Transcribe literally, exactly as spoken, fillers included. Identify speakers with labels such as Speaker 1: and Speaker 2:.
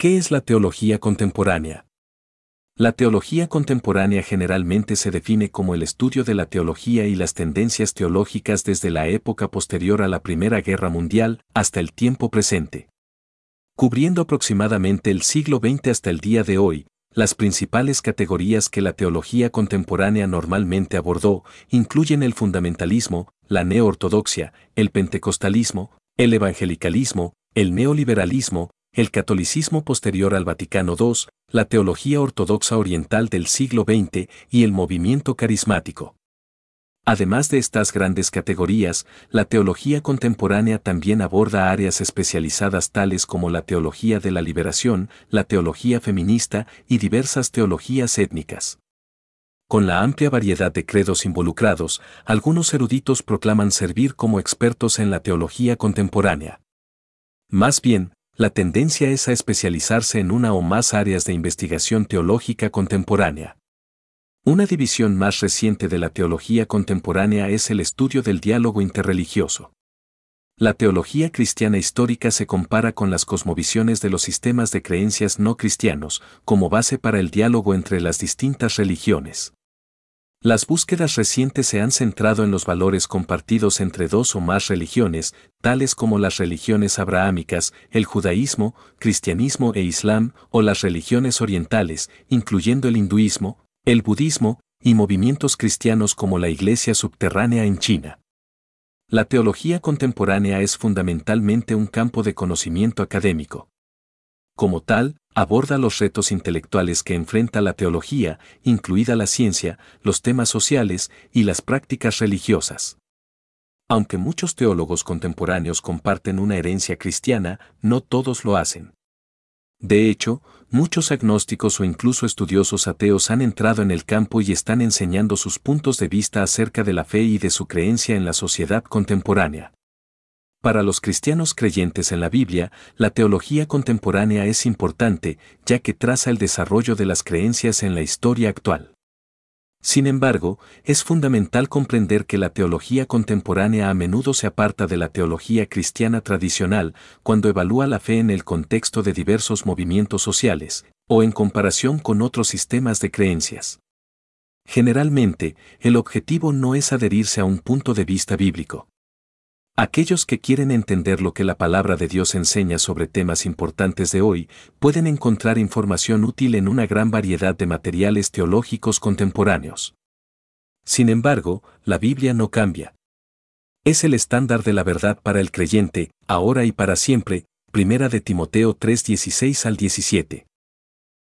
Speaker 1: ¿Qué es la teología contemporánea? La teología contemporánea generalmente se define como el estudio de la teología y las tendencias teológicas desde la época posterior a la Primera Guerra Mundial hasta el tiempo presente. Cubriendo aproximadamente el siglo veinte hasta el día de hoy, las principales categorías que la teología contemporánea normalmente abordó incluyen el fundamentalismo, la neo-ortodoxia, el pentecostalismo, el evangelicalismo, el neoliberalismo, el catolicismo posterior al Vaticano segundo, la teología ortodoxa oriental del siglo veinte y el movimiento carismático. Además de estas grandes categorías, la teología contemporánea también aborda áreas especializadas tales como la teología de la liberación, la teología feminista y diversas teologías étnicas. Con la amplia variedad de credos involucrados, algunos eruditos proclaman servir como expertos en la teología contemporánea. Más bien, la tendencia es a especializarse en una o más áreas de investigación teológica contemporánea. Una división más reciente de la teología contemporánea es el estudio del diálogo interreligioso. La teología cristiana histórica se compara con las cosmovisiones de los sistemas de creencias no cristianos, como base para el diálogo entre las distintas religiones. Las búsquedas recientes se han centrado en los valores compartidos entre dos o más religiones, tales como las religiones abrahámicas, el judaísmo, cristianismo e islam, o las religiones orientales, incluyendo el hinduismo, el budismo, y movimientos cristianos como la Iglesia subterránea en China. La teología contemporánea es fundamentalmente un campo de conocimiento académico. Como tal, aborda los retos intelectuales que enfrenta la teología, incluida la ciencia, los temas sociales y las prácticas religiosas. Aunque muchos teólogos contemporáneos comparten una herencia cristiana, no todos lo hacen. De hecho, muchos agnósticos o incluso estudiosos ateos han entrado en el campo y están enseñando sus puntos de vista acerca de la fe y de su creencia en la sociedad contemporánea. Para los cristianos creyentes en la Biblia, la teología contemporánea es importante, ya que traza el desarrollo de las creencias en la historia actual. Sin embargo, es fundamental comprender que la teología contemporánea a menudo se aparta de la teología cristiana tradicional cuando evalúa la fe en el contexto de diversos movimientos sociales, o en comparación con otros sistemas de creencias. Generalmente, el objetivo no es adherirse a un punto de vista bíblico. Aquellos que quieren entender lo que la palabra de Dios enseña sobre temas importantes de hoy, pueden encontrar información útil en una gran variedad de materiales teológicos contemporáneos. Sin embargo, la Biblia no cambia. Es el estándar de la verdad para el creyente, ahora y para siempre, Primera de Timoteo tres dieciséis al diecisiete.